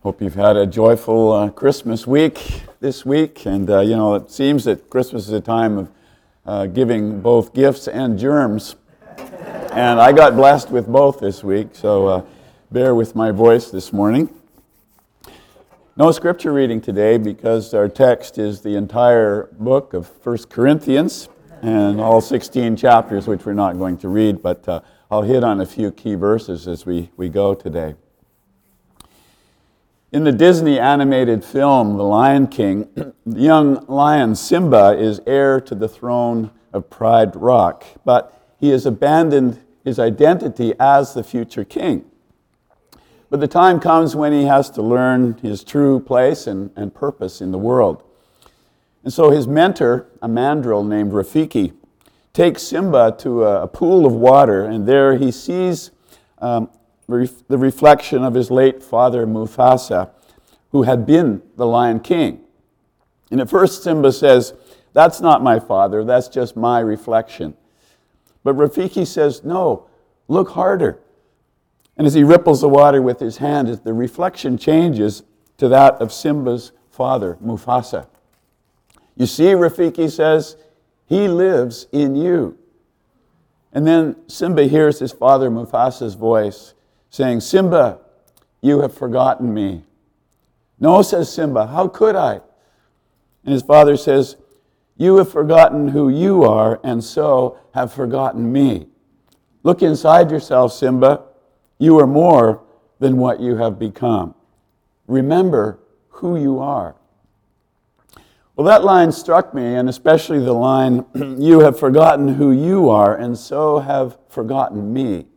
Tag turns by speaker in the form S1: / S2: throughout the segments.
S1: Hope you've had a joyful Christmas week this week. And, it seems that Christmas is a time of giving both gifts and germs. And I got blessed with both this week, so bear with my voice this morning. No scripture reading today because our text is the entire book of 1 Corinthians and all 16 chapters, which we're not going to read, but I'll hit on a few key verses as we go today. In the Disney animated film, The Lion King, the young lion Simba is heir to the throne of Pride Rock, but he has abandoned his identity as the future king. But the time comes when he has to learn his true place and purpose in the world. And so his mentor, a mandrill named Rafiki, takes Simba to a pool of water, and there he sees the reflection of his late father Mufasa, who had been the Lion King. And at first Simba says, "That's not my father, that's just my reflection." But Rafiki says, "No, look harder." And as he ripples the water with his hand, the reflection changes to that of Simba's father, Mufasa. "You see," Rafiki says, "he lives in you." And then Simba hears his father Mufasa's voice saying, "Simba, you have forgotten me." "No," says Simba, "how could I?" And his father says, "You have forgotten who you are and so have forgotten me. Look inside yourself, Simba. You are more than what you have become. Remember who you are." Well, that line struck me, and especially the line, "You have forgotten who you are and so have forgotten me."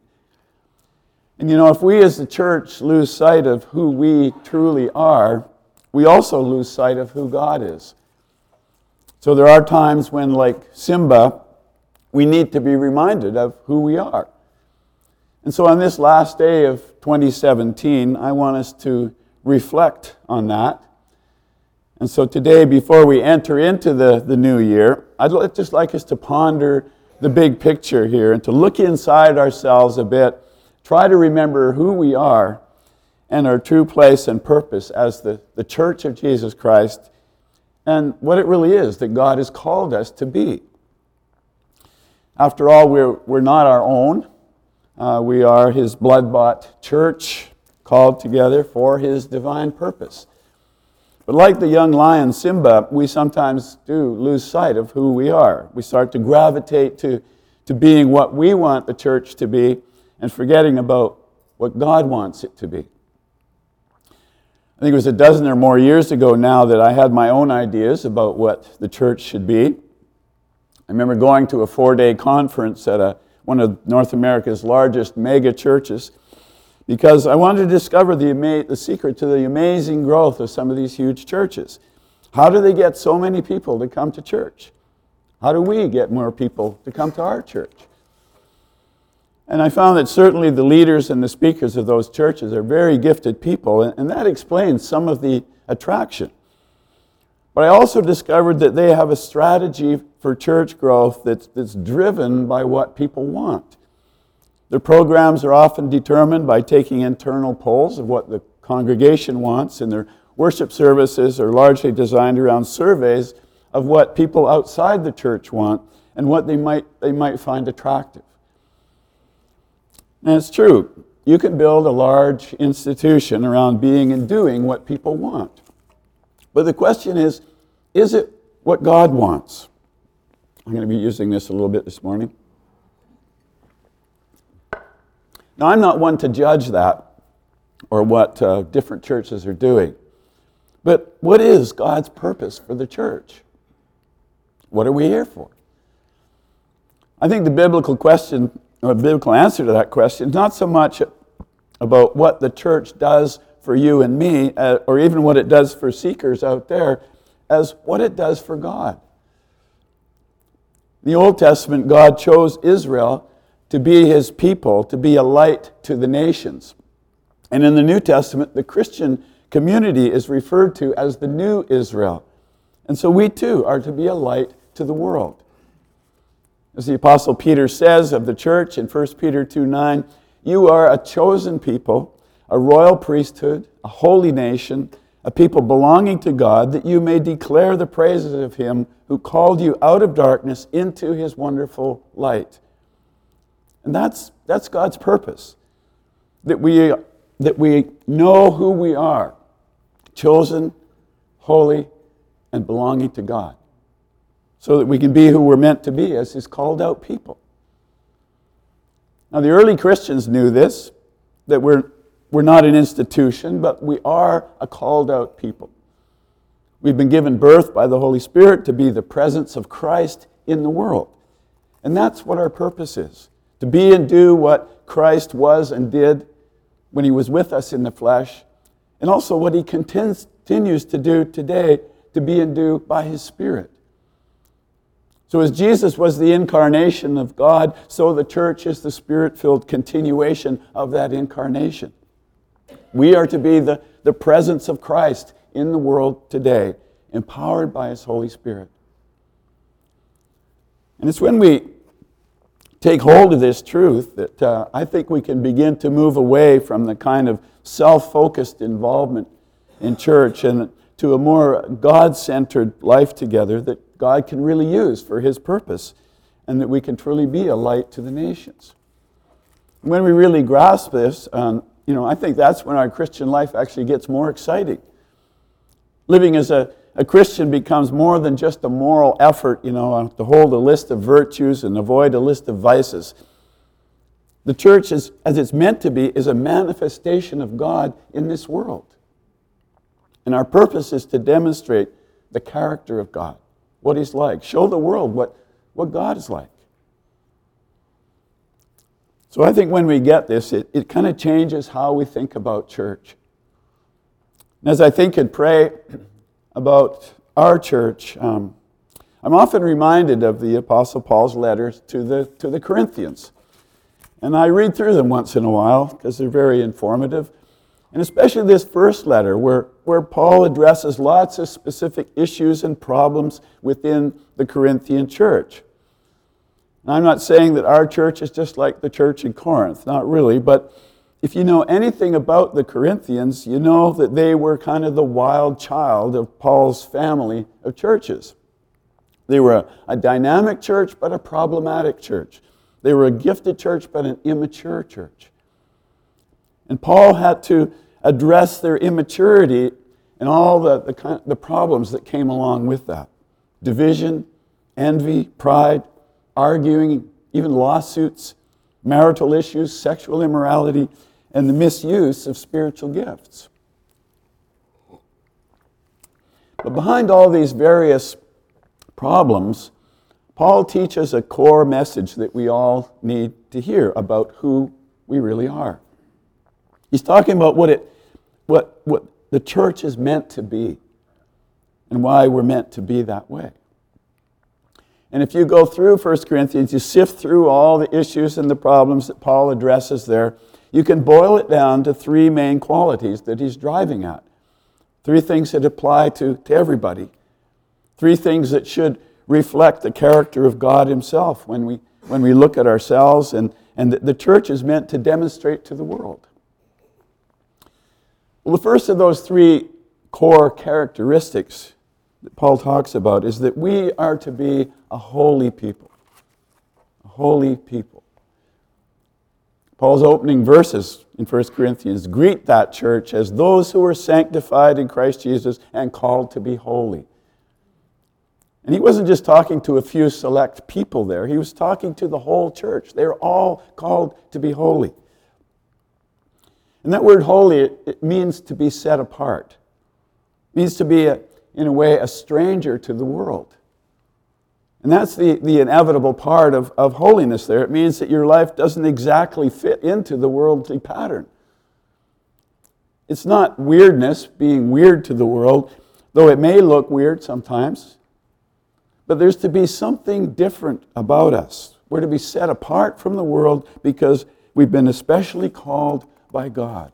S1: And if we as the church lose sight of who we truly are, we also lose sight of who God is. So there are times when, like Simba, we need to be reminded of who we are. And so on this last day of 2017, I want us to reflect on that. And so today, before we enter into the new year, I'd just like us to ponder the big picture here and to look inside ourselves a bit, try to remember who we are and our true place and purpose as the Church of Jesus Christ and what it really is that God has called us to be. After all, we're not our own. We are His blood-bought church called together for His divine purpose. But like the young lion Simba, we sometimes do lose sight of who we are. We start to gravitate to being what we want the church to be and forgetting about what God wants it to be. I think it was a dozen or more years ago now that I had my own ideas about what the church should be. I remember going to a 4-day conference at one of North America's largest mega churches because I wanted to discover the secret to the amazing growth of some of these huge churches. How do they get so many people to come to church? How do we get more people to come to our church? And I found that certainly the leaders and the speakers of those churches are very gifted people, and that explains some of the attraction. But I also discovered that they have a strategy for church growth that's driven by what people want. Their programs are often determined by taking internal polls of what the congregation wants, and their worship services are largely designed around surveys of what people outside the church want and what they might find attractive. And it's true, you can build a large institution around being and doing what people want. But the question is it what God wants? I'm going to be using this a little bit this morning. Now, I'm not one to judge that or what different churches are doing. But what is God's purpose for the church? What are we here for? I think the biblical answer to that question is not so much about what the church does for you and me, or even what it does for seekers out there, as what it does for God. In the Old Testament, God chose Israel to be His people, to be a light to the nations. And in the New Testament, the Christian community is referred to as the New Israel. And so we too are to be a light to the world. As the Apostle Peter says of the church in 1 Peter 2:9, "You are a chosen people, a royal priesthood, a holy nation, a people belonging to God, that you may declare the praises of him who called you out of darkness into his wonderful light. And that's God's purpose, that we know who we are, chosen, holy, and belonging to God, so that we can be who we're meant to be as his called out people. Now, the early Christians knew this, that we're not an institution, but we are a called out people. We've been given birth by the Holy Spirit to be the presence of Christ in the world. And that's what our purpose is, to be and do what Christ was and did when he was with us in the flesh, and also what he continues to do today, to be and do by his Spirit. So as Jesus was the incarnation of God, so the church is the Spirit-filled continuation of that incarnation. We are to be the presence of Christ in the world today, empowered by his Holy Spirit. And it's when we take hold of this truth that I think we can begin to move away from the kind of self-focused involvement in church and to a more God-centered life together that God can really use for his purpose, and that we can truly be a light to the nations. When we really grasp this, I think that's when our Christian life actually gets more exciting. Living as a Christian becomes more than just a moral effort, to hold a list of virtues and avoid a list of vices. The church, as it's meant to be, is a manifestation of God in this world. And our purpose is to demonstrate the character of God, what he's like. Show the world what God is like. So I think when we get this, it kind of changes how we think about church. And as I think and pray about our church, I'm often reminded of the Apostle Paul's letters to the Corinthians. And I read through them once in a while because they're very informative. And especially this first letter where Paul addresses lots of specific issues and problems within the Corinthian church. And I'm not saying that our church is just like the church in Corinth, not really, but if you know anything about the Corinthians, you know that they were kind of the wild child of Paul's family of churches. They were a dynamic church, but a problematic church. They were a gifted church, but an immature church. And Paul had to address their immaturity and all the problems that came along with that. Division, envy, pride, arguing, even lawsuits, marital issues, sexual immorality, and the misuse of spiritual gifts. But behind all these various problems, Paul teaches a core message that we all need to hear about who we really are. He's talking about what the church is meant to be and why we're meant to be that way. And if you go through 1 Corinthians, you sift through all the issues and the problems that Paul addresses there, you can boil it down to three main qualities that he's driving at. Three things that apply to everybody. Three things that should reflect the character of God himself when we look at ourselves and the church is meant to demonstrate to the world. Well, the first of those three core characteristics that Paul talks about is that we are to be a holy people. A holy people. Paul's opening verses in 1 Corinthians greet that church as those who are sanctified in Christ Jesus and called to be holy. And he wasn't just talking to a few select people there. He was talking to the whole church. They're all called to be holy. And that word holy, it means to be set apart. It means to be, in a way, a stranger to the world. And that's the inevitable part of holiness there. It means that your life doesn't exactly fit into the worldly pattern. It's not weirdness, being weird to the world, though it may look weird sometimes. But there's to be something different about us. We're to be set apart from the world because we've been especially called by God.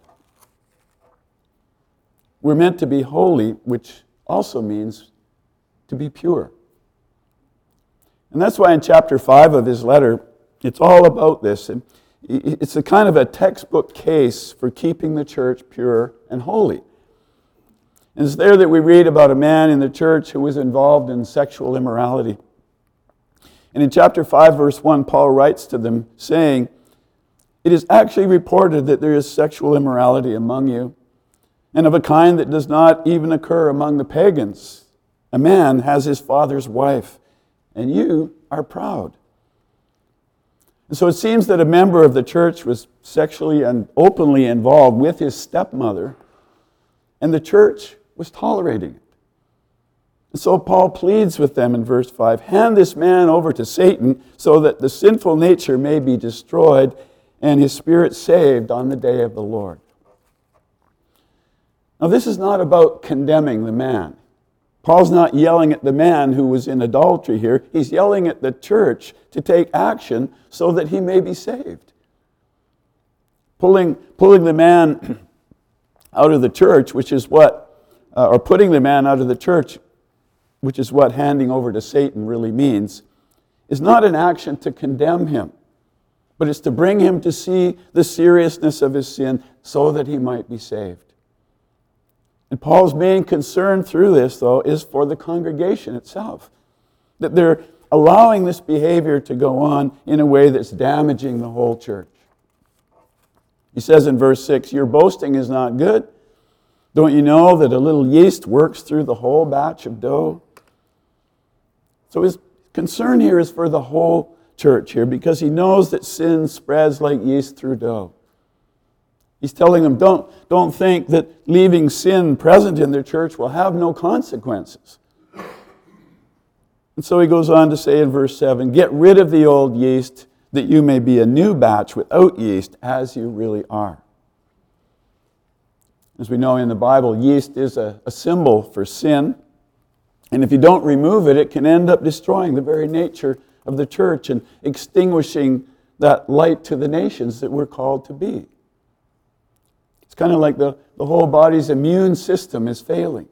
S1: We're meant to be holy, which also means to be pure. And that's why in chapter 5 of his letter, it's all about this. And It's a kind of a textbook case for keeping the church pure and holy. And it's there that we read about a man in the church who was involved in sexual immorality. And in chapter 5, verse 1, Paul writes to them, saying, "It is actually reported that there is sexual immorality among you, and of a kind that does not even occur among the pagans. A man has his father's wife, and you are proud." And so it seems that a member of the church was sexually and openly involved with his stepmother, and the church was tolerating it. And so Paul pleads with them in verse 5, "Hand this man over to Satan so that the sinful nature may be destroyed and his spirit saved on the day of the Lord." Now, this is not about condemning the man. Paul's not yelling at the man who was in adultery here. He's yelling at the church to take action so that he may be saved. Pulling the man out of the church, which is what, or putting the man out of the church, which is what handing over to Satan really means, is not an action to condemn him, but it's to bring him to see the seriousness of his sin so that he might be saved. And Paul's main concern through this, though, is for the congregation itself, that they're allowing this behavior to go on in a way that's damaging the whole church. He says in verse 6, "Your boasting is not good. Don't you know that a little yeast works through the whole batch of dough?" So his concern here is for the whole church here, because he knows that sin spreads like yeast through dough. He's telling them, don't think that leaving sin present in their church will have no consequences. And so he goes on to say in verse 7, "Get rid of the old yeast, that you may be a new batch without yeast, as you really are." As we know in the Bible, yeast is a symbol for sin. And if you don't remove it, it can end up destroying the very nature of the church and extinguishing that light to the nations that we're called to be. It's kind of like the whole body's immune system is failing.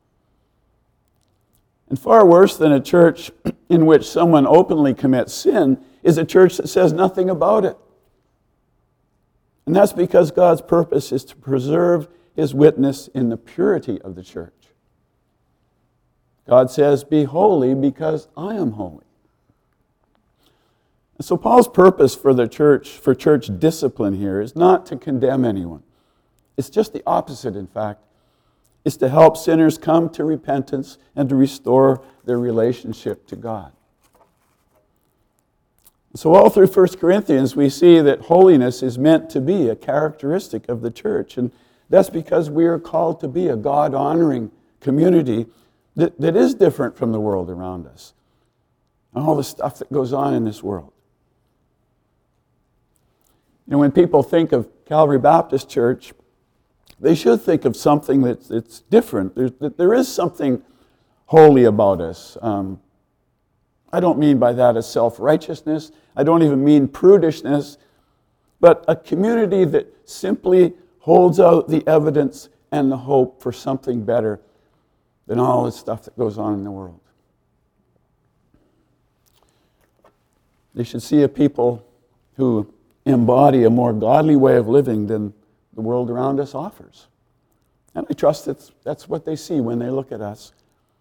S1: And far worse than a church in which someone openly commits sin is a church that says nothing about it. And that's because God's purpose is to preserve his witness in the purity of the church. God says, "Be holy because I am holy." And so Paul's purpose for the church, for church discipline here, is not to condemn anyone. It's just the opposite, in fact. It's to help sinners come to repentance and to restore their relationship to God. So all through 1 Corinthians, we see that holiness is meant to be a characteristic of the church. And that's because we are called to be a God-honoring community that is different from the world around us and all the stuff that goes on in this world. You know, when people think of Calvary Baptist Church, they should think of something that's different. There is something holy about us. I don't mean by that a self-righteousness. I don't even mean prudishness, but a community that simply holds out the evidence and the hope for something better than all the stuff that goes on in the world. They should see a people who embody a more godly way of living than the world around us offers. And I trust that's what they see when they look at us.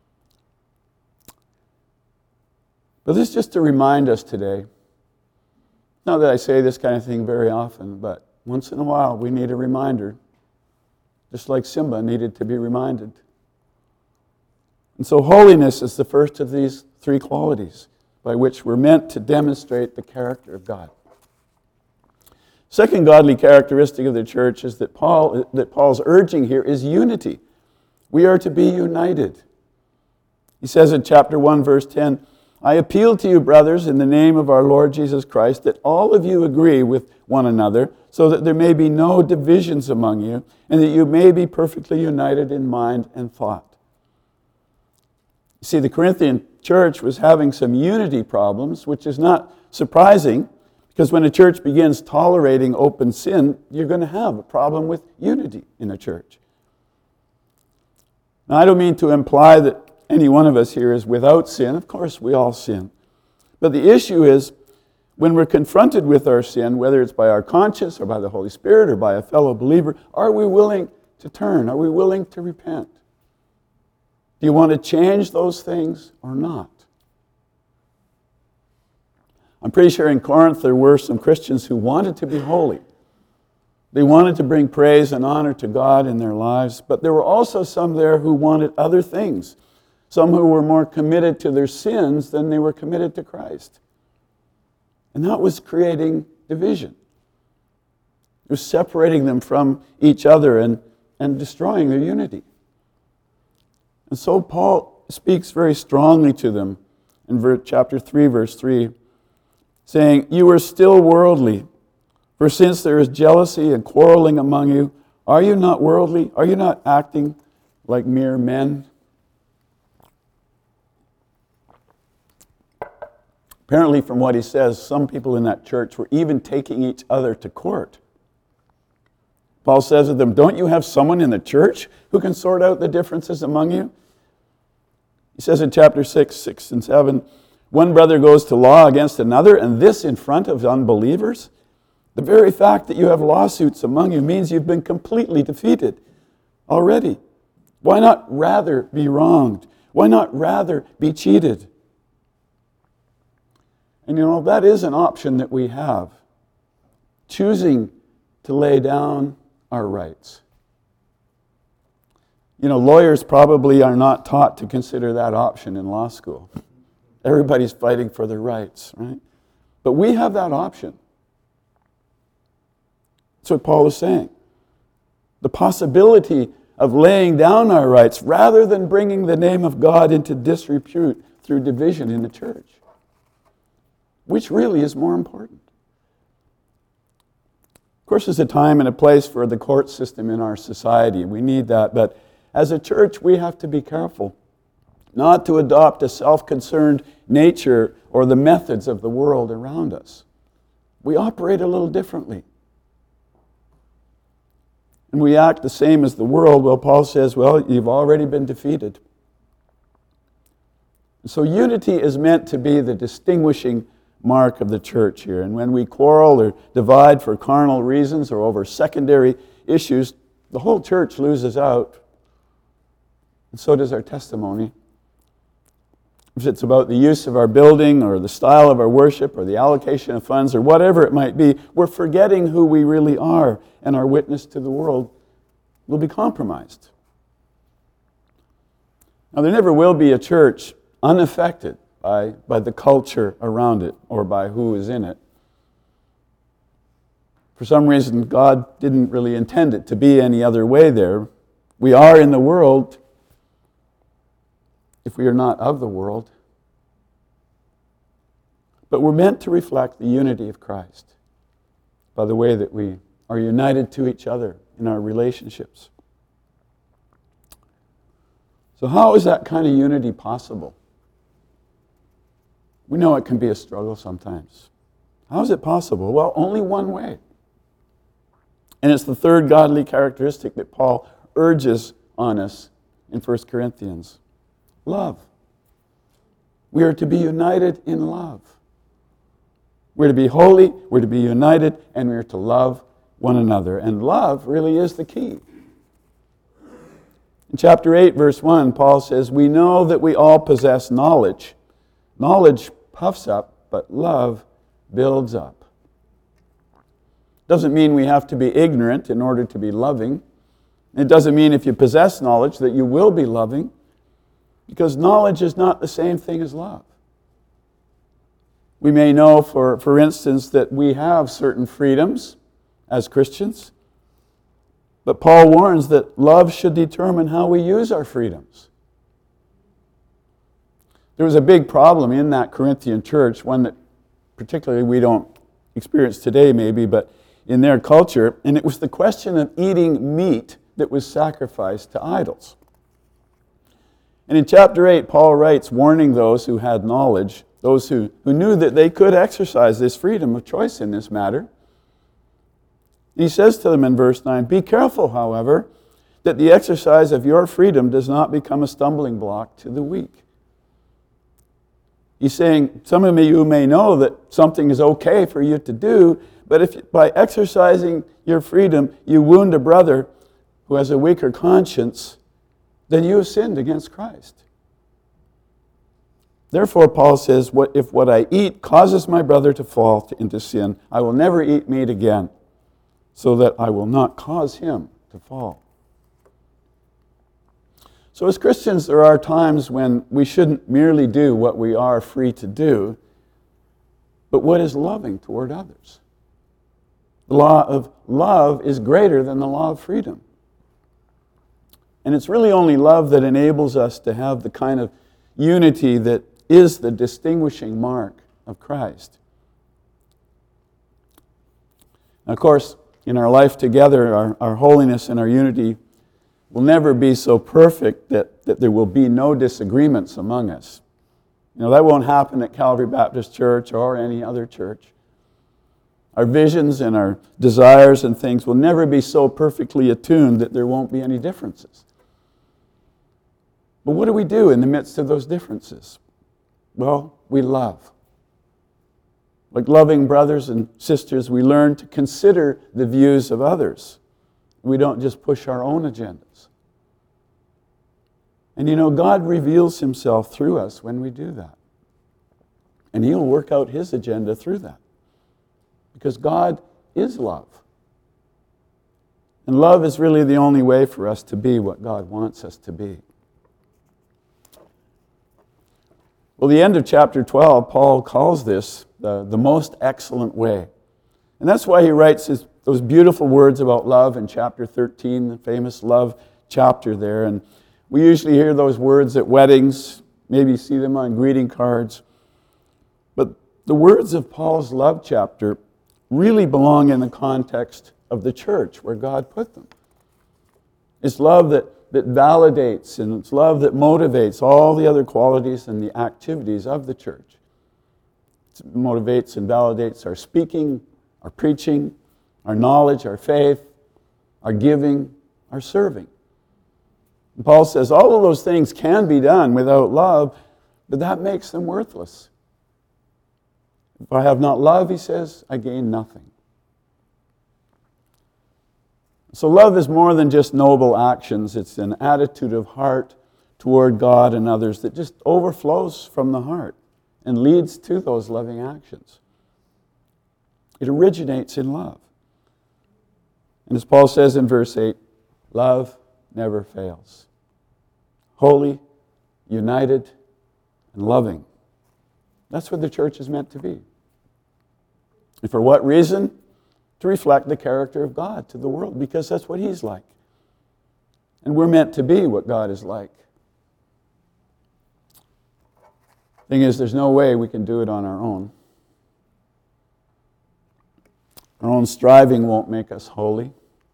S1: But this is just to remind us today, not that I say this kind of thing very often, but once in a while we need a reminder, just like Simba needed to be reminded. And so holiness is the first of these three qualities by which we're meant to demonstrate the character of God. Second godly characteristic of the church is that Paul's urging here is unity. We are to be united. He says in chapter 1, verse 10, "I appeal to you, brothers, in the name of our Lord Jesus Christ, that all of you agree with one another, so that there may be no divisions among you, and that you may be perfectly united in mind and thought." You see, the Corinthian church was having some unity problems, which is not surprising, because when a church begins tolerating open sin, you're going to have a problem with unity in a church. Now, I don't mean to imply that any one of us here is without sin. Of course, we all sin. But the issue is, When we're confronted with our sin, whether it's by our conscience or by the Holy Spirit or by a fellow believer, are we willing to turn? Are we willing to repent? Do you want to change those things or not? I'm pretty sure in Corinth there were some Christians who wanted to be holy. They wanted to bring praise and honor to God in their lives, but there were also some there who wanted other things. Some who were more committed to their sins than they were committed to Christ. And that was creating division. It was separating them from each other and destroying their unity. And so Paul speaks very strongly to them in chapter 3, verse 3, saying, "You are still worldly, for since there is jealousy and quarreling among you, are you not worldly? Are you not acting like mere men?" Apparently, from what he says, some people in that church were even taking each other to court. Paul says to them, "Don't you have someone in the church who can sort out the differences among you?" He says in chapter 6 and 7, "One brother goes to law against another, and this in front of unbelievers. The very fact that you have lawsuits among you means you've been completely defeated already. Why not rather be wronged? Why not rather be cheated?" And that is an option that we have. Choosing to lay down our rights. Lawyers probably are not taught to consider that option in law school. Everybody's fighting for their rights, right? But we have that option. That's what Paul is saying. The possibility of laying down our rights rather than bringing the name of God into disrepute through division in the church. Which really is more important? Of course, there's a time and a place for the court system in our society. We need that. But as a church, we have to be careful not to adopt a self-concerned nature or the methods of the world around us. We operate a little differently. And we act the same as the world. Well, Paul says, you've already been defeated. So unity is meant to be the distinguishing mark of the church here. And when we quarrel or divide for carnal reasons or over secondary issues, the whole church loses out. And so does our testimony. If it's about the use of our building or the style of our worship or the allocation of funds or whatever it might be, we're forgetting who we really are, and our witness to the world will be compromised. Now, there never will be a church unaffected by the culture around it or by who is in it. For some reason, God didn't really intend it to be any other way there. We are in the world if we are not of the world. But we're meant to reflect the unity of Christ by the way that we are united to each other in our relationships. So how is that kind of unity possible? We know it can be a struggle sometimes. How is it possible? Well, only one way. And it's the third godly characteristic that Paul urges on us in 1 Corinthians. Love. We are to be united in love. We're to be holy, we're to be united, and we're to love one another. And love really is the key. In chapter 8, verse 1, Paul says, "We know that we all possess knowledge. Knowledge puffs up, but love builds up." Doesn't mean we have to be ignorant in order to be loving. It doesn't mean if you possess knowledge that you will be loving, because knowledge is not the same thing as love. We may know, for instance, that we have certain freedoms as Christians, but Paul warns that love should determine how we use our freedoms. There was a big problem in that Corinthian church, one that particularly we don't experience today maybe, but in their culture, and it was the question of eating meat that was sacrificed to idols. And in chapter 8, Paul writes, warning those who had knowledge, those who knew that they could exercise this freedom of choice in this matter. He says to them in verse 9, "Be careful, however, that the exercise of your freedom does not become a stumbling block to the weak." He's saying, some of you may know that something is okay for you to do, but if by exercising your freedom you wound a brother who has a weaker conscience, then you have sinned against Christ. Therefore, Paul says, if what I eat causes my brother to fall into sin, I will never eat meat again, so that I will not cause him to fall. So as Christians, there are times when we shouldn't merely do what we are free to do, but what is loving toward others. The law of love is greater than the law of freedom. And it's really only love that enables us to have the kind of unity that is the distinguishing mark of Christ. Now, of course, in our life together, our holiness and our unity will never be so perfect that there will be no disagreements among us. You know, that won't happen at Calvary Baptist Church or any other church. Our visions and our desires and things will never be so perfectly attuned that there won't be any differences. But what do we do in the midst of those differences? Well, we love. Like loving brothers and sisters, we learn to consider the views of others. We don't just push our own agendas. And you know, God reveals himself through us when we do that. And he'll work out his agenda through that. Because God is love. And love is really the only way for us to be what God wants us to be. Well, the end of chapter 12, Paul calls this the most excellent way. And that's why he writes those beautiful words about love in chapter 13, the famous love chapter there. And we usually hear those words at weddings, maybe see them on greeting cards. But the words of Paul's love chapter really belong in the context of the church where God put them. It's love that validates, and it's love that motivates all the other qualities and the activities of the church. It motivates and validates our speaking, our preaching, our knowledge, our faith, our giving, our serving. And Paul says all of those things can be done without love, but that makes them worthless. If I have not love, he says, I gain nothing. So love is more than just noble actions. It's an attitude of heart toward God and others that just overflows from the heart and leads to those loving actions. It originates in love. And as Paul says in verse 8, love never fails. Holy, united, and loving. That's what the church is meant to be. And for what reason? To reflect the character of God to the world, because that's what he's like. And we're meant to be what God is like. Thing is, there's no way we can do it on our own. Our own striving won't make us holy.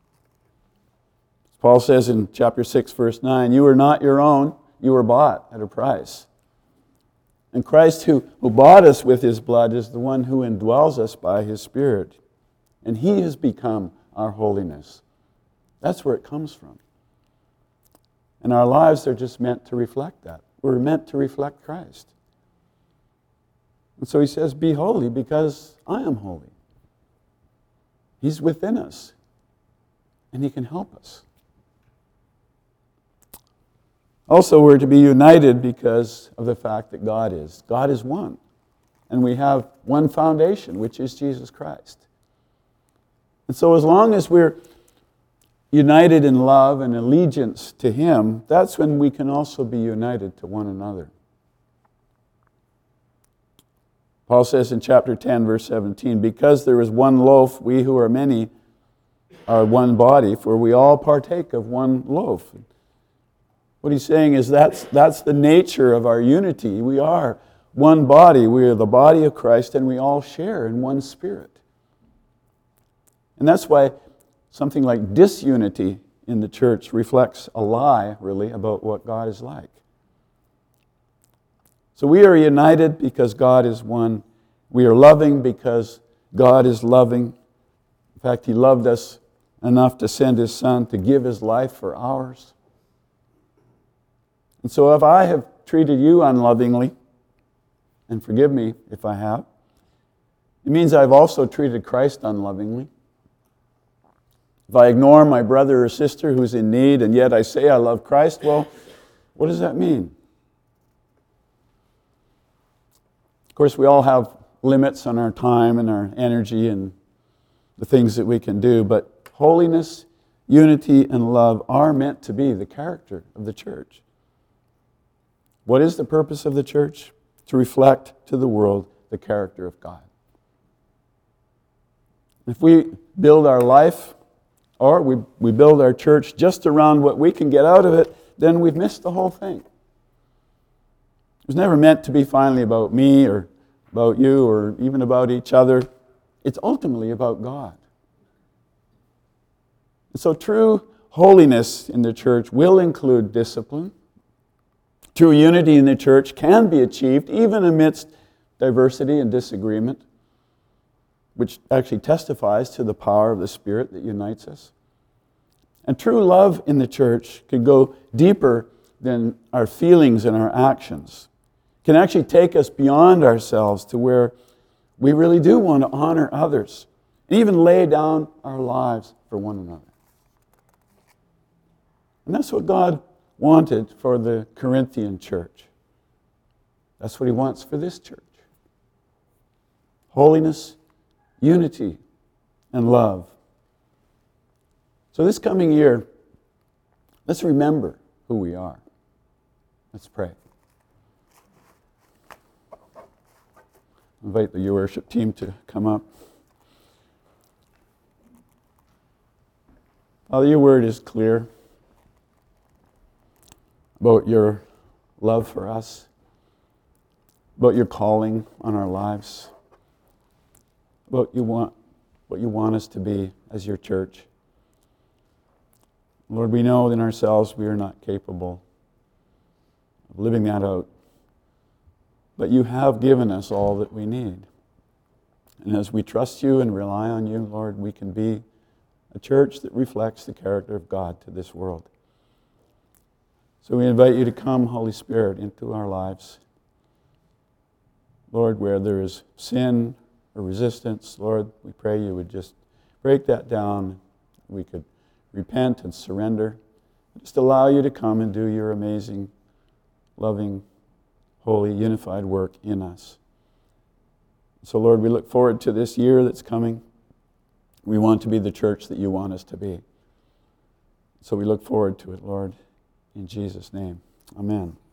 S1: Paul says in chapter 6, verse 9, you are not your own, you were bought at a price. And Christ who bought us with his blood is the one who indwells us by his Spirit. And he has become our holiness. That's where it comes from. And our lives are just meant to reflect that. We're meant to reflect Christ. And so he says, be holy because I am holy. He's within us. And he can help us. Also, we're to be united because of the fact that God is. God is one. And we have one foundation, which is Jesus Christ. And so as long as we're united in love and allegiance to him, that's when we can also be united to one another. Paul says in chapter 10, verse 17, because there is one loaf, we who are many are one body, for we all partake of one loaf. What he's saying is that's the nature of our unity. We are one body. We are the body of Christ, and we all share in one Spirit. And that's why something like disunity in the church reflects a lie, really, about what God is like. So we are united because God is one. We are loving because God is loving. In fact, he loved us enough to send his Son to give his life for ours. And so if I have treated you unlovingly, and forgive me if I have. It means I've also treated Christ unlovingly. If I ignore my brother or sister who's in need and yet I say I love Christ, well, what does that mean? Of course, we all have limits on our time and our energy and the things that we can do, but holiness, unity, and love are meant to be the character of the church. What is the purpose of the church? To reflect to the world the character of God. If we build our life or we build our church just around what we can get out of it, then we've missed the whole thing. It was never meant to be finally about me or about you or even about each other. It's ultimately about God. And so true holiness in the church will include discipline. True unity in the church can be achieved even amidst diversity and disagreement, which actually testifies to the power of the Spirit that unites us. And true love in the church can go deeper than our feelings and our actions. It can actually take us beyond ourselves to where we really do want to honor others and even lay down our lives for one another. And that's what God wanted for the Corinthian church. That's what He wants for this church. Holiness, unity, and love. So this coming year, let's remember who we are. Let's pray. Invite the worship team to come up. Father, your word is clear about your love for us, about your calling on our lives, about what you want us to be as your church. Lord, we know in ourselves we are not capable of living that out, but you have given us all that we need. And as we trust you and rely on you, Lord, we can be a church that reflects the character of God to this world. So we invite you to come, Holy Spirit, into our lives. Lord, where there is sin or resistance, Lord, we pray you would just break that down. We could repent and surrender. Just allow you to come and do your amazing, loving, holy, unified work in us. So, Lord, we look forward to this year that's coming. We want to be the church that you want us to be. So we look forward to it, Lord, in Jesus' name. Amen.